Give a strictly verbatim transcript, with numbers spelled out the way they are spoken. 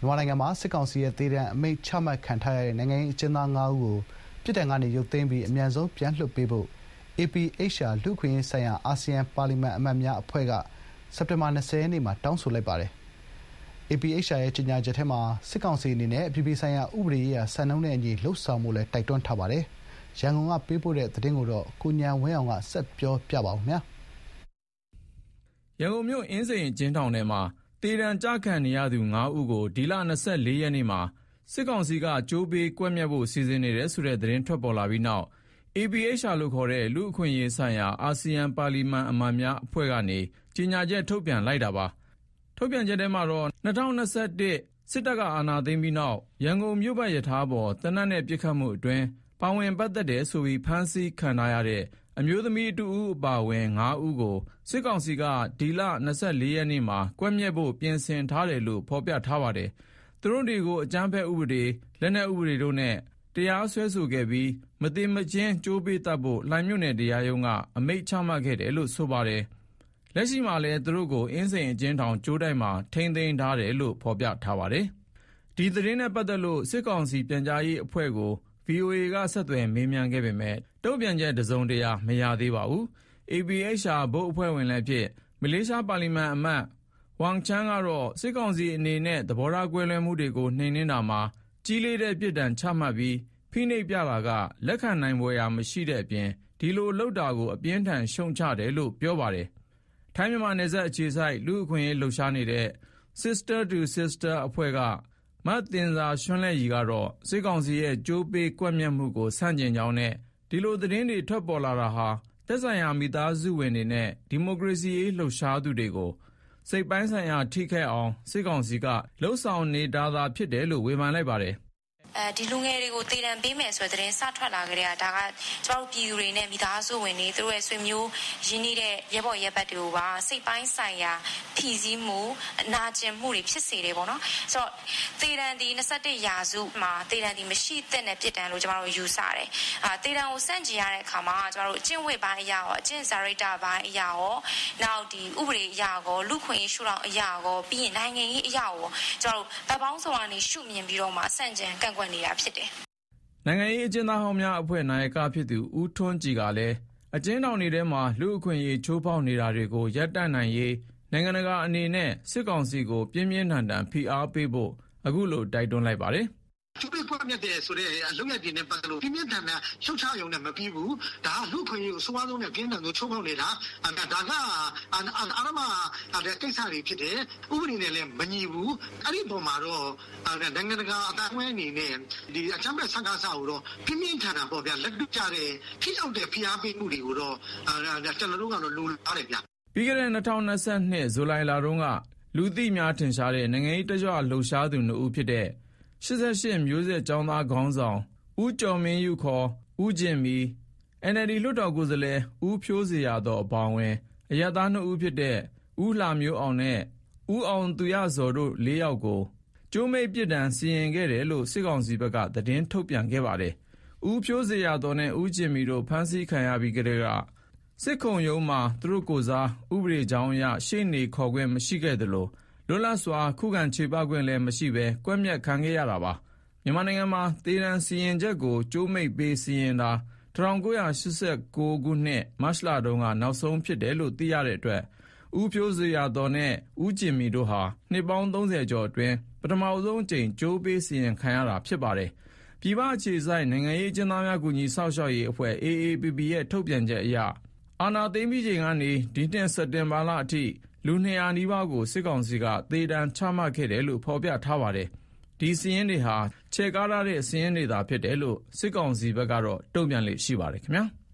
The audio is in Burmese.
မြန်မာနိုင်ငံမှာစစ်ကောင်စီရဲ့သေဒဏ်အမိန့်ချမှတ်ခံထားရတဲ့နိုင်ငံရေးအကျဉ်းသားငါးဦးကိုပြစ်ဒဏ်ကနေရုပ်သိမ်းပြီးအမြန်ဆုံးပြန်လွှတ်ပေးဖို့ အေပီအိတ်ချ်အာ လူ့အခွင့်အရေးဆိုင်ရာအာဆီယံပါလီမန်အမတ်များအဖွဲ့ကစက်တင်ဘာ၂၀ရက်နေ့မှာတောင်းဆိုလိုက်ပါတယ်။ အေပီအိတ်ချ်အာရဲ့ကြေညာချက်ထဲမှာစစ်ကောင်စီအနေနဲ့အပြည်ပြည်ဆိုင်ရာဥပဒေရေးရာစံနှုန်းနဲ့အညီလှုပ်ဆောင်ဖို့လည်းတိုက်တွန်းထားပါတယ်။ရန်ကုန်ကပေးပို့တဲ့သတင်းကိုကိုဉာဏ်ဝင်းအောင်ကဆက်ပြောပြပါမယ်။ရန်ကုန်မြို့အင်းစိန်အကျဉ်းထောင်ထဲမှာသေဒဏ်ကျခံနေရသူငါးဦးကိုဒီလ၂၄ရက်နေ့မှာစစ်ကောင်စီကကြိုးပေးကွပ်မျက်ဖို့စီစဉ်နေတယ်ဆိုတဲ့သတင်းထွက်ပေါ်လာပြီးနောက် အေပီအိတ်ချ်အာလို့ခေါ်တဲ့လူ့အခွင့်အရေးဆိုင်ရာအာဆီယံပါလီမန်အမတ်များအဖွဲ့ကနေကြေညာချက်ထုတ်ပြန်လိုက်တာပါ။ထုတ်ပြန်ချက်ထဲမှာတော့၂၀၂၁စစ်တပ်ကအာဏာသိမ်းပြီးနောက်ရန်ကုန်မြို့ပတ်ရထားပေါ်သေနတ်နဲ့ပစ်ခတ်မှုအတွင်းပါဝင်ပတ်သက်တယ်ဆိုပြီးဖမ်းဆီးခံထားရတဲ့အမျိုးသမီးတဦးအပါအဝင်ငါးဦးကိုစစ်ကောင်စီကဒီလ၂၄ရက်နေ့မှာကွပ်မျက်ဖို့ပြင်ဆင်ထားတယ်လို့ဖော်ပြထားပါတယ်။သူတို့တွေကိုအကြမ်းဖက်ဥပဒေ၊လက်နက်ဥပဒေတို့နဲ့တရားစွဲဆိုခဲ့ပြီးမသေမချင်းကြိုးပေးသတ်ဖို့လှိုင်မြို့နယ်တရားရုံးကအမိန့်ချမှတ်ခဲ့တယ်လို့ဆိုပါတယ်။လက်ရှိမှာလည်းသူတို့ကိုအင်းစိန်အကျဉ်းထောင်ကြိုးတိုက်မှာထိန်းသိမ်းထားတယ်လို့ဖော်ပြထားပါတယ်။ဒီသတင်းနဲ့ပတ်သက်လို့စစ်ကောင်စီပြန်ကြားရေးအဖွဲ့ကို ဗွီအိုအေကဆက်သွယ်မေးမြန်းခဲ့ပေမယ့်တုံ့ပြန်ချက်တစုံတရာမရသေးပါဘူး။ အေပီအိတ်ချ်အာဘုတ်အဖွဲ့ဝင်လည်းဖြစ်မလေးရှားပါလီမန်အမတ်ဝမ်ချန်းကတော့စစ်ကောင်စီအနေနဲ့သဘောထားကွဲလွဲမှုတွေကိုနှိမ်နင်းတာမှာကြီးလေးတဲ့ပြစ်ဒဏ်ချမှတ်ပြီးဖိနှိပ်ပြတာကလက်ခံနိုင်ဖွယ်ရာမရှိတဲ့အပြင်ဒီလိုလုပ်တာကိုအပြင်းထန်ရှုံချတယ်လို့ပြောပါတယ်။ထိုင်းမြန်မာနယ်စပ်အခြေစိုက်လူ့အခွင့်အရေးလှုပ်ရှားနေတဲ့ Sister to Sister အဖွဲ့ကမသင်ဇာရွှန်းလဲ့ရည်ကတော့စစ်ကောင်စီရဲ့ကြိုးပေးကွပ်မျက်မှုကိုဆန့်ကျင်ကြောင်းနဲ့ဒီလိုသတင်းတွေထွက်ပေါ်လာတာဟာသက်ဆိုင်ရာမိသားစုဝင်တွေနဲ့ဒီမိုကရေစီရေးလှုပ်ရှားသူတွေကိုစိတ်ပိုင်းဆိုင်ရာထိခိုက်အောင်စစ်ကောင်စီကလှုံ့ဆော်နေတာသာဖြစ်တယ်လို့ဝေဖန်လိုက်ပါတယ်။အဲဒီလူငယ်တွေကိုသေဒဏ်ပေးမယ်ဆိုတဲ့သတင်းစထွက်လာကြတဲ့ဒါကကျမတို့ပြည်သူတွေနဲ့မိသားစုဝင်တွေသူတို့ရဲ့ဆွေမျိုးရင်းနှီးတဲ့ရဲဘော်ရဲဘက်တွေကိုပါစိတ်ပိုင်းဆိုင်ရာဖြီးစည်းမှုအနာကျင်မှုတွေဖြစ်စေတယ်ပေါ့နော်ဆိုတော့သေဒဏ်ဒီ၂၁ရာစုမှာသေဒဏ်ဒီမရှိတဲ့နဲ့ပြစ်ဒဏ်လို့ကျမတို့ယူဆတယ်အာသေဒဏ်ကိုစန့်ကျင်ရတဲ့အခါမှာကျမတို့အကျင့်ဝတ်ပိုင်းအရာရောအကျင့်စာရိတ္တပိုင်းအရာရောနောက်ဒီဥပဒေအရာရောလူခွင့်ရေးရှုထောင့်အရာရောပြီးရင်နိုင်ငံရေးအရာရောကျမတို့ဗတ်ပေါင်းဆောင်ကနေရှုမြင်ပြီးတော့မှစန့်ကျင်ကန့်ကွက်နေတာဖြစ်တယ်။နိုင်ငံရေးအကျဉ်းသားဟောင်းများအဖွဲ့နာယကဖြစ်သူဦးထွန်းကြည်ကလည်းအကျဉ်းထောင်တွေထဲမှာလူအခွင့်အရေးချိုးဖောက်နေတာတွေကိုရပ်တန့်နိုင်ရေးနိုင်ငံတကာအနေနဲ့စစ်ကောင်စီကိုပြင်းပြင်းထန်ထန်ဖိအားပေးဖို့အခုလိုတိုက်တွန်းလိုက်ပါတယ်။ကျူပိကွက်မြတ်တဲ့ဆိုတဲ့အလုပ်ရည်နဲ့ပတ်သက်လို့ပြင်းပြင်းထန်ထန်ရှုတ်ချရုံနဲ့မပြီးဘူးဒါကလူခွင့်ရေးကိုအစိုးရဆုံးနဲ့ကင်းထန်ဆုံးချုပ်ဖောက်နေတာဒါကအာရမတဲ့ကိစ္စတွေဖြစ်တယ်ဥပဒေနဲ့လည်းမညီဘူးအဲ့ဒီပုံမှာတော့နိုင်ငံတကာအတိုင်းအဝန်းအနေနဲ့ဒီအချမ်းဘက်ဆန့်ကားစာကိုတော့ပြင်းပြင်းထန်ထန်ပေါ့ဗျာလက်တွေ့ကြတဲ့ဖိအောင်တဲ့ဖိအားပေးမှုတွေကိုတော့ကျွန်တော်တို့ကတော့လူလာတယ်ဗျပြီးခဲ့တဲ့၂၀၂၂ဇူလိုင်လတုန်းကလူသိများထင်ရှားတဲ့နိုင်ငံရေးတကြွလှုပ်ရှားသူနှစ်ဦးဖြစ်တဲ့ရှစ်ဆယ့်ရှစ်မျိုးဆက်ကျောင်းသားခေါင်းဆောင်ဦးကျော်မင်းယုခေါ်ဦးကျင်မီ အန် အယ်လ် ဒီ လွှတ်တော်ကိုယ်စားလှယ်ဦးဖြိုးစရာတော်အပါအဝင်အရပ်သားနှစ်ဦးဖြစ်တဲ့ဦးလှမျိုးအောင်နဲ့ဦးအောင်သူရဇော်တို့လေးယောက်ကိုကြိုးမိတ်ပြစ်ဒဏ်စီရင်ခဲ့တယ်လို့စစ်ကောင်စီဘက်ကသတင်းထုတ်ပြန်ခဲ့ပါတယ်။ဦးဖြိုးစရာတော်နဲ့ဦးကျင်မီတို့ဖမ်းဆီးခံရပြီးကတည်းကစစ်ခုံရုံးမှာသူတို့ကိုယ်စားဥပဒေကြောင်းအရရှေ့နေခေါ်ခွင့်မရှိခဲ့သလိုလွတ်လပ်စွာခုခံခြေပခွင့်လည်းမရှိဘဲကွပ်မျက်ခံခဲ့ရတာပါမြန်မာနိုင်ငံမှာသေဒဏ်စီရင်ချက်ကိုကြိုးမိတ်ပေးစီရင်တာ၁၉၈၉ခုနှစ်မတ်လတုန်းကနောက်ဆုံးဖြစ်တယ်လို့သိရတဲ့အတွက်ဦးဖြိုးစရာတော်နဲ့ဦးကျင်မီတို့ဟာနှစ်ပေါင်းသုံးဆယ်ကျော်အတွင်းပထမဆုံးအကြိမ်ကြိုးပေးစီရင်ခံရတာဖြစ်ပါတယ်ပြည်ပအခြေစိုက်နိုင်ငံရေးအကျဉ်းသားများကူညီစောင့်ရှောက်ရေးအဖွဲ့ အေအေပီပီ ရဲ့ထုတ်ပြန်ချက်အရအာဏာသိမ်းပြီးချိန်ကနေဒီနှစ်စက်တင်ဘာလအထိလူနှစ်ရာနီးပါးကိုစစ်ကောင်စီကသေဒဏ်ချမှတ်ခဲ့တယ်လို့ဖော်ပြထားပါတယ်။ဒီစီးရင်တွေဟာချဲ့ကားထားတဲ့စီးရင်တွေသာဖြစ်တယ်လို့စစ်ကောင်စီဘက်ကတော့တုံ့ပြန်လေ့ရှိပါတယ်ခင်ဗျာ။